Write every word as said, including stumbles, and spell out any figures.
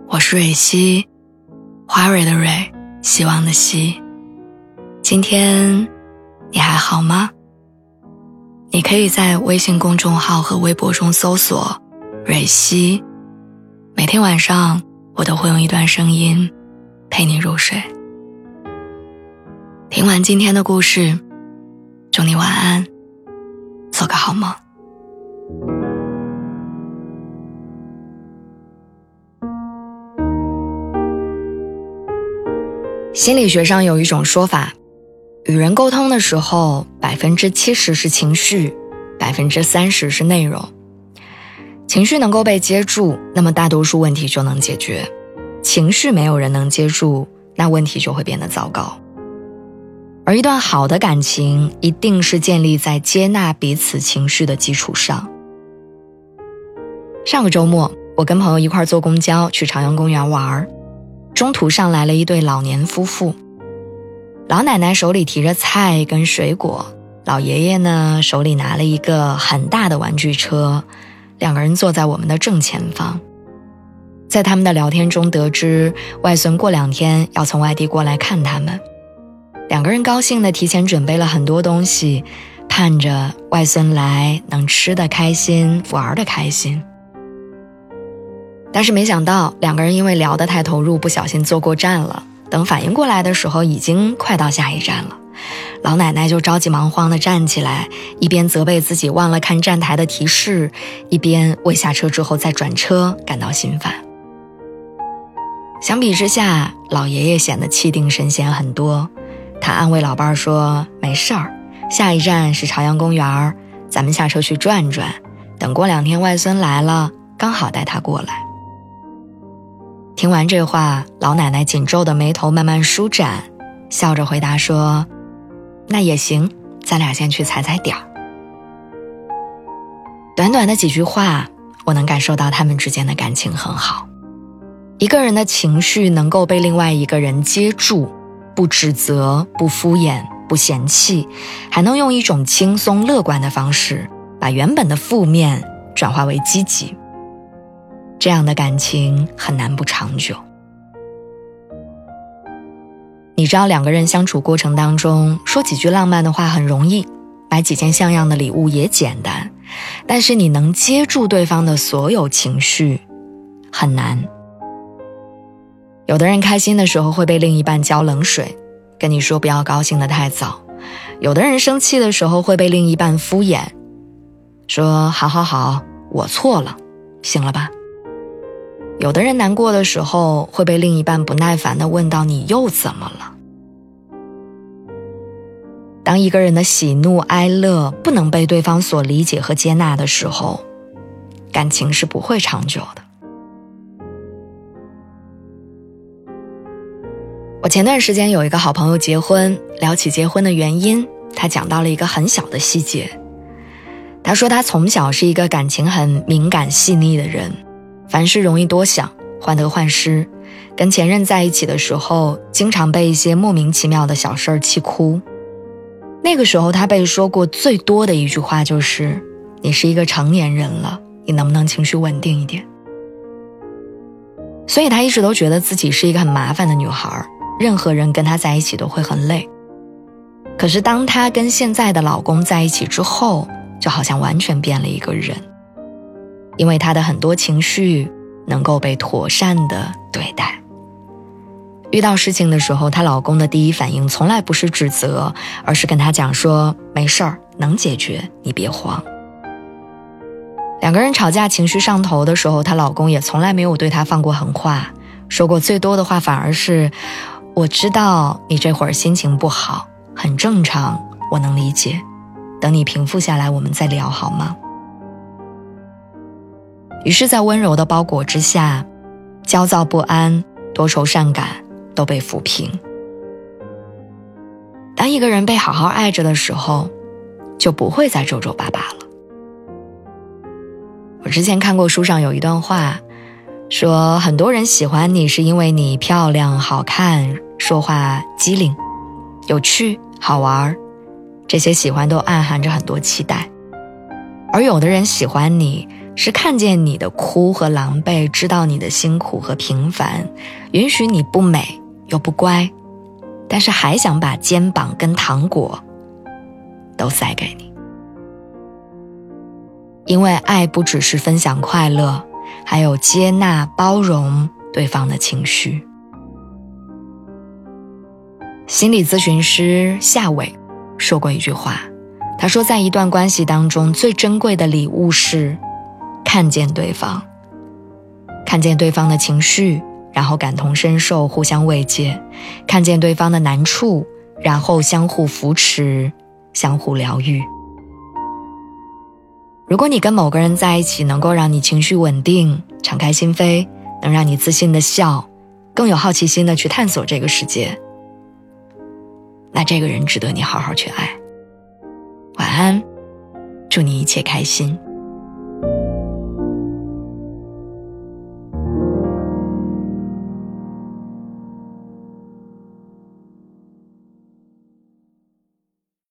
我是蕊希，花蕊的蕊，希望的希。今天你还好吗？你可以在微信公众号和微博中搜索蕊希，每天晚上我都会用一段声音陪你入睡。听完今天的故事，祝你晚安，做个好梦。心理学上有一种说法，与人沟通的时候，百分之七十是情绪，百分之三十是内容。情绪能够被接住，那么大多数问题就能解决；情绪没有人能接住，那问题就会变得糟糕。而一段好的感情，一定是建立在接纳彼此情绪的基础上。上个周末，我跟朋友一块坐公交去朝阳公园玩，中途上来了一对老年夫妇，老奶奶手里提着菜跟水果，老爷爷呢手里拿了一个很大的玩具车，两个人坐在我们的正前方。在他们的聊天中得知，外孙过两天要从外地过来看他们，两个人高兴地提前准备了很多东西，盼着外孙来能吃得开心，玩得开心。但是没想到，两个人因为聊得太投入，不小心坐过站了。等反应过来的时候，已经快到下一站了。老奶奶就着急忙慌地站起来，一边责备自己忘了看站台的提示，一边为下车之后再转车感到心烦。相比之下，老爷爷显得气定神闲很多。他安慰老伴儿说，没事儿，下一站是朝阳公园，咱们下车去转转，等过两天外孙来了，刚好带他过来。听完这话，老奶奶紧皱的眉头慢慢舒展，笑着回答说，那也行，咱俩先去踩踩点儿。短短的几句话，我能感受到他们之间的感情很好。一个人的情绪能够被另外一个人接住，不指责，不敷衍，不嫌弃，还能用一种轻松乐观的方式，把原本的负面转化为积极。这样的感情很难不长久。你知道，两个人相处过程当中，说几句浪漫的话很容易，买几件像样的礼物也简单，但是你能接住对方的所有情绪很难。有的人开心的时候会被另一半浇冷水，跟你说不要高兴得太早；有的人生气的时候会被另一半敷衍，说好好好，我错了，行了吧。有的人难过的时候会被另一半不耐烦地问到，你又怎么了？当一个人的喜怒哀乐不能被对方所理解和接纳的时候，感情是不会长久的。我前段时间有一个好朋友结婚，聊起结婚的原因，他讲到了一个很小的细节。他说他从小是一个感情很敏感细腻的人，凡事容易多想，患得患失，跟前任在一起的时候，经常被一些莫名其妙的小事儿气哭。那个时候他被说过最多的一句话就是，你是一个成年人了，你能不能情绪稳定一点？所以他一直都觉得自己是一个很麻烦的女孩，任何人跟她在一起都会很累。可是当她跟现在的老公在一起之后，就好像完全变了一个人，因为她的很多情绪能够被妥善地对待。遇到事情的时候，她老公的第一反应从来不是指责，而是跟她讲说，没事儿，能解决，你别慌。两个人吵架情绪上头的时候，她老公也从来没有对她放过狠话，说过最多的话反而是，我知道你这会儿心情不好，很正常，我能理解，等你平复下来我们再聊好吗？于是在温柔的包裹之下，焦躁不安、多愁善感都被抚平。当一个人被好好爱着的时候，就不会再皱皱巴巴了。我之前看过书上有一段话，说很多人喜欢你是因为你漂亮、好看，说话机灵、有趣、好玩，这些喜欢都暗含着很多期待。 而有的人喜欢你，是看见你的哭和狼狈，知道你的辛苦和平凡，允许你不美又不乖，但是还想把肩膀跟糖果都塞给你。因为爱不只是分享快乐，还有接纳包容对方的情绪。心理咨询师夏伟说过一句话，他说在一段关系当中，最珍贵的礼物是看见对方，看见对方的情绪，然后感同身受，互相慰藉，看见对方的难处，然后相互扶持，相互疗愈。如果你跟某个人在一起，能够让你情绪稳定，敞开心扉，能让你自信的笑，更有好奇心的去探索这个世界，那这个人值得你好好去爱。晚安，祝你一切开心。